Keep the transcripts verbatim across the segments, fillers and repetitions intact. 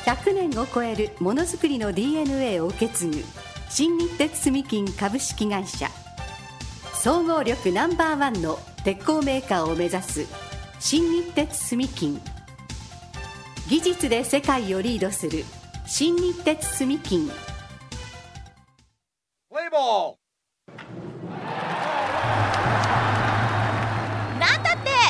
ひゃくねんを超えるものづくりの ディーエヌエー を受け継ぐ新日鉄住金株式会社、総合力ナンバーワンの鉄鋼メーカーを目指す新日鉄住金、技術で世界をリードする新日鉄住金。 プレイボールなんだって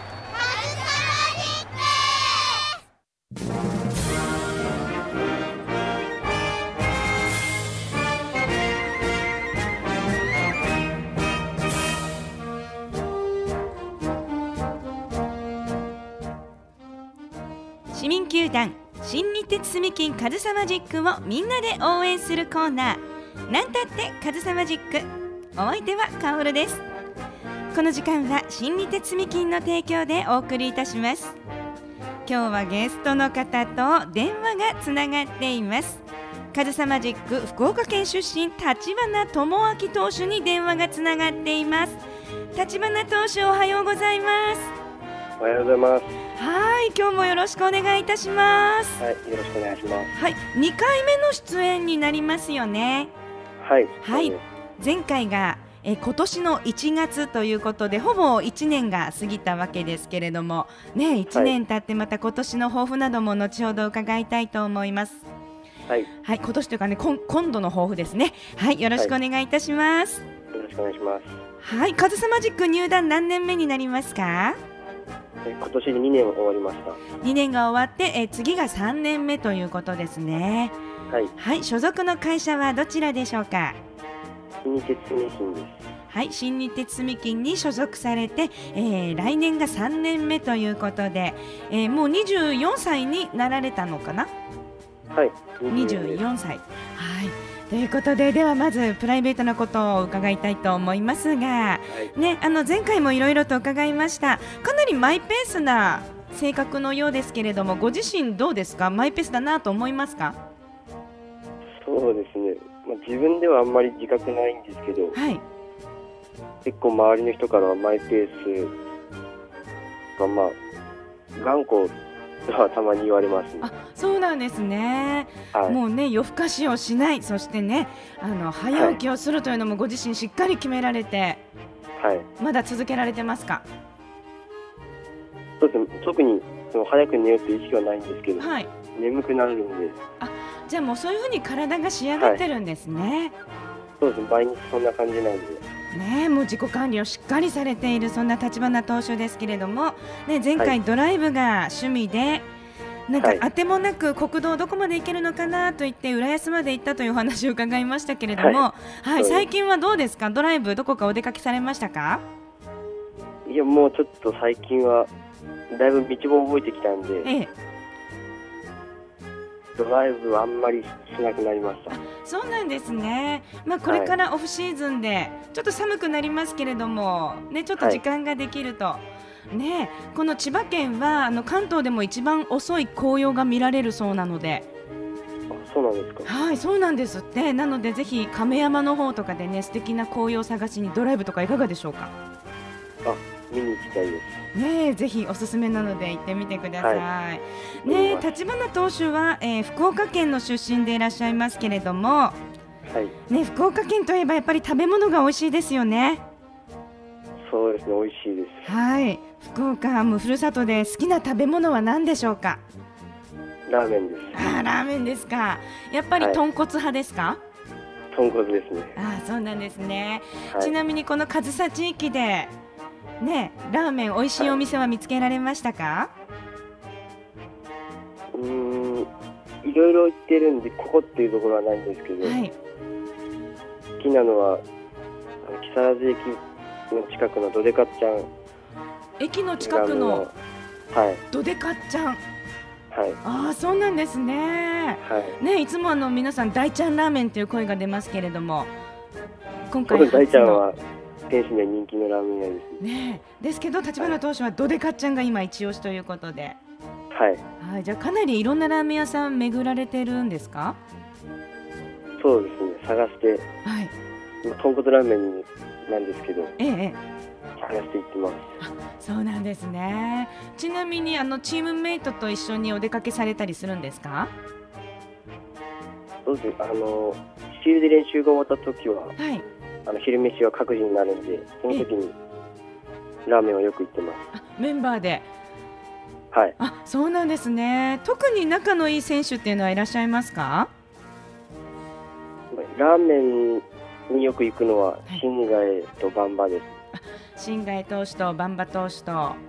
市民球団新日鉄住金カズサマジックをみんなで応援するコーナー、なんたってカズサマジック。お相手はカオルです。この時間は新日鉄住金の提供でお送りいたします。今日はゲストの方と電話がつながっています。カズサマジック福岡県出身、立花智明投手に電話がつながっています。立花投手、おはようございます。 おはようございます。 はい、今日もよろしくお願いいたします。 はい、よろしくお願いします。 はい、にかいめの出演になりますよね。 はい、 はい、前回がえ今年のいちがつということで、ほぼいちねんが過ぎたわけですけれどもね、いちねん経ってまた今年の抱負なども後ほど伺いたいと思います。 はい、 はい、今年というかね、今今度の抱負ですね。はい、よろしくお願いいたします。 はい、よろしくお願いします。 はい、カズサマジック入団何年目になりますか？ 今年でにねん終わりました。 にねんが終わってえ次がさんねんめということですね。 はい、 はい、所属の会社はどちらでしょうか？ 新日鉄住金です。 はい、新日鉄住金に所属されて、えー、来年がさんねんめということで、えー、もうにじゅうよんさいになられたのかな？ はい、 にじゅうよんさい。はい、ということで、ではまずプライベートなことを伺いたいと思いますが、 はい、 ね、あの前回もいろいろと伺いました。かなりマイペースな性格のようですけれども、ご自身どうですか？マイペースだなと思いますか？ そうですね、まあ、自分ではあんまり自覚ないんですけど、 はい、 結構周りの人からはマイペースが、まあ、頑固とはたまに言われますね。 あ、そうなんですね。 はい、 もうね、夜更かしをしない、そしてね、あの早起きをするというのもご自身しっかり決められて、 はい、 まだ続けられてますか？ そうですね、特にその早く寝ようという意識はないんですけど、 はい、 眠くなるんで。 あ、じゃあもうそういう風に体が仕上がってるんですね。はい、 そうですね、毎日そんな感じなんで。 ね、もう自己管理をしっかりされている、そんな立花投手ですけれども、ね、前はい、 回ドライブが趣味で、なんか当てもなく国道どこまで行けるのかなと言って浦安まで行ったというお話を伺いましたけれども、はいはい、最近はどうですか？ドライブどこかお出かけされましたか？ いや、もうちょっと最近はだいぶ道も覚えてきたんで、 ええ、 ドライブはあんまりしなくなりました。 そうなんですね。まあ、これからオフシーズンでちょっと寒くなりますけれども、ね、ちょっと時間ができると、はい、ね、この千葉県はあの関東でも一番遅い紅葉が見られるそうなので。 あ、そうなんですか？ はい、そうなんですって。なのでぜひ亀山の方とかでね、素敵な紅葉探しにドライブとかいかがでしょうか？ あ、見に行きたいです。 ね、ぜひおすすめなので行ってみてください。 はい、 ね、立花投手は、えー、福岡県の出身でいらっしゃいますけれども、はい、ね、福岡県といえばやっぱり食べ物が美味しいですよね。 そうですね、美味しいです。 はい、福岡もふるさとで好きな食べ物は何でしょうか？ ラーメンです。 あ、ラーメンですか。やっぱり豚骨派ですか？はい、 豚骨ですね。 あ、そうなんですね。 はい、 ちなみにこの上総地域でね、ラーメン美味しいお店は見つけられましたか？はい、 うーん、いろいろ行ってるんでここっていうところはないんですけど、はい、好きなのは木更津駅の近くのドデカッチャン。 駅の近くの、 はい、 ドデカッチャン。はい、 ああ、そうなんですね。はい、ね、いつもあの皆さん大ちゃんラーメンという声が出ますけれども、今回初の大ちゃんは店主には人気のラーメン屋ですね。ですけど立花投手はドデカッチャンが今一押しということで、 はい、 はい、じゃあかなりいろんなラーメン屋さん巡られてるんですか？ そうですね、探して、はい、豚骨ラーメンなんですけど、 ええ、 探していってます。 そうなんですね。ちなみにあのチームメイトと一緒にお出かけされたりするんですか？ そうです。あのシールで練習が終わった時は、 はい、 あの昼飯は各自になるんで、その時にラーメンはよく行ってます。 あ、メンバーで。 はい。 あ、そうなんですね。特に仲のいい選手っていうのはいらっしゃいますか？ ラーメンによく行くのは新貝とバンバです。 新貝投手とバンバ投手と、 はい、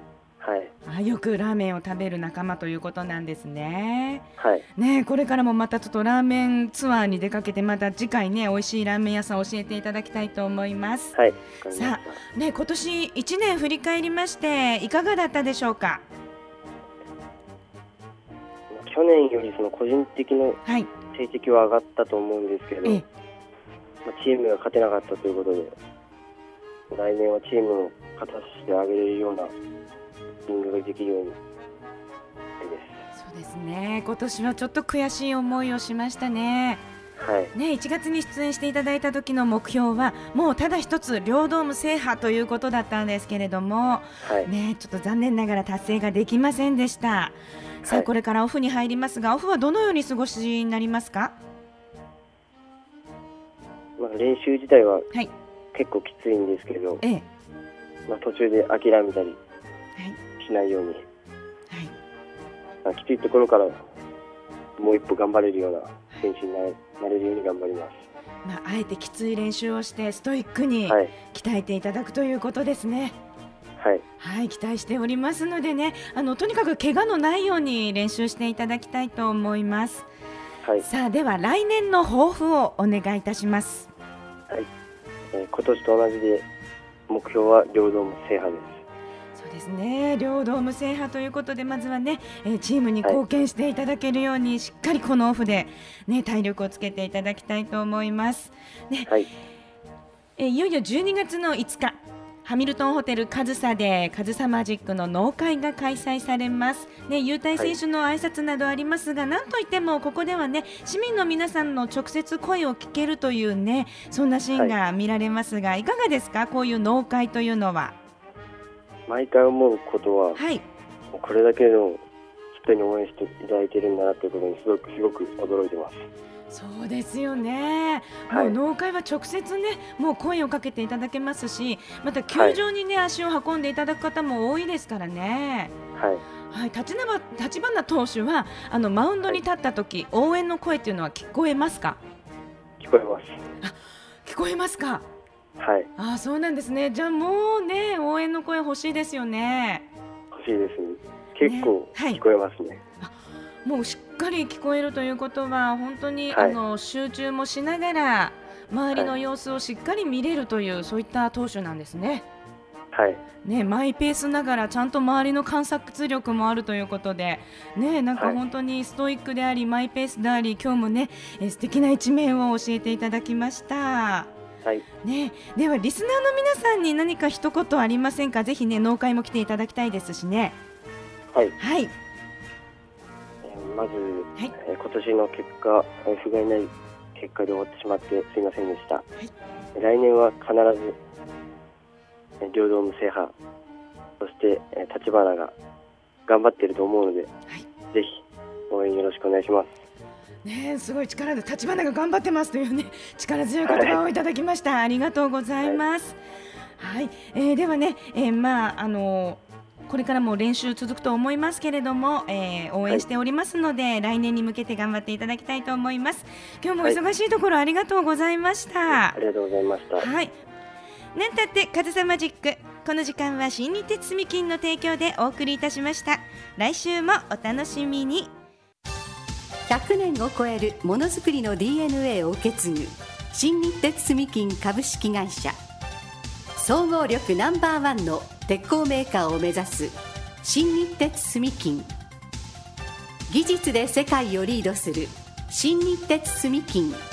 あ、よくラーメンを食べる仲間ということなんですね。 はい、 ね、これからもまたちょっとラーメンツアーに出かけて、また次回ね、美味しいラーメン屋さんを教えていただきたいと思います。 はい、 さあ、ね、今年いちねん振り返りましていかがだったでしょうか？ 去年よりその個人的なはい成績は上がったと思うんですけど、 ええ、 まあ、チームが勝てなかったということで、来年はチームを勝たせてあげれるようなスイングができるようにしたいです。 そうですね、今年はちょっと悔しい思いをしましたね。 はいね、いちがつに出演していただいた時の目標はもうただ一つ両ドーム制覇ということだったんですけれども、 はい、 ね、ちょっと残念ながら達成ができませんでした。さあ、はい、これからオフに入りますが、オフはどのように過ごしになりますか？ まあ、練習自体ははい結構きついんですけど、 ええ、 まあ、途中で諦めたりしないように、はい、まあ、きついところからもう一歩頑張れるような選手になれ、なれるように頑張ります。 まあ、あえてきつい練習をしてストイックに鍛えていただくということですね。 はい、 はい、期待しておりますのでね、あのとにかく怪我のないように練習していただきたいと思います。はい、さあ、では来年の抱負をお願いいたします。 はい、えー、今年と同じで目標は両ドーム制覇です。 そうですね、両ドーム制覇ということで、まずはね、えー、チームに貢献していただけるように、はい、しっかりこのオフで、ね、体力をつけていただきたいと思います、ね。はい、えー、いよいよじゅうにがつのいつか、ハミルトンホテルカズサでカズサマジックの納会が開催されます、ね、優待選手の挨拶などありますが、はい、なんといってもここではね、市民の皆さんの直接声を聞けるというね、そんなシーンが見られますが、はい、いかがですか、こういう納会というのは。 毎回思うことは、はい、これだけの人に応援していただいているんだなということにすごくすごく驚いてます。 そうですよね、はい、もう納会は直接ね、もう声をかけていただけますし、また球場にね、はい、足を運んでいただく方も多いですからね。はいはい、立花、立花投手はあのマウンドに立った時、はい、応援の声っていうのは聞こえますか？ 聞こえます。 あ、聞こえますか。 はい。 あ、そうなんですね。じゃあもうね、応援の声欲しいですよね。 欲しいですね。結構聞こえますね。ね、はい、 もうしっかり聞こえるということは、本当に、はい、あの集中もしながら周りの様子をしっかり見れるという、はい、そういった投手なんですね。 はいね、マイペースながらちゃんと周りの観察力もあるということで、ね、なんか本当にストイックであり、マイペースであり、今日もね、え素敵な一面を教えていただきました。はいね、ではリスナーの皆さんに何か一言ありませんか？ぜひね、納会も来ていただきたいですしね。 はい、 はい、 まず、はい、えー、今年の結果、不甲斐ない結果で終わってしまってすいませんでした。はい、来年は必ず両ドーム制覇、そして立花が頑張っていると思うので、はい、ぜひ応援よろしくお願いします。 ね、すごい力で立花が頑張ってますというね、力強い言葉をいただきました、はい、ありがとうございます。はいはい、えー、ではね、えー、まああのー、これからも練習続くと思いますけれども、えー、応援しておりますので、はい、来年に向けて頑張っていただきたいと思います。今日もお忙しいところありがとうございました。はい、 ありがとうございました。 はい、なんたってカズサマジック、この時間は新日鉄住金の提供でお送りいたしました。来週もお楽しみに。 ひゃくねんを超えるものづくりの ディーエヌエー を受け継ぐ新日鉄住金株式会社、総合力ナンバーワンの鉄鋼メーカーを目指す新日鉄住金、技術で世界をリードする新日鉄住金。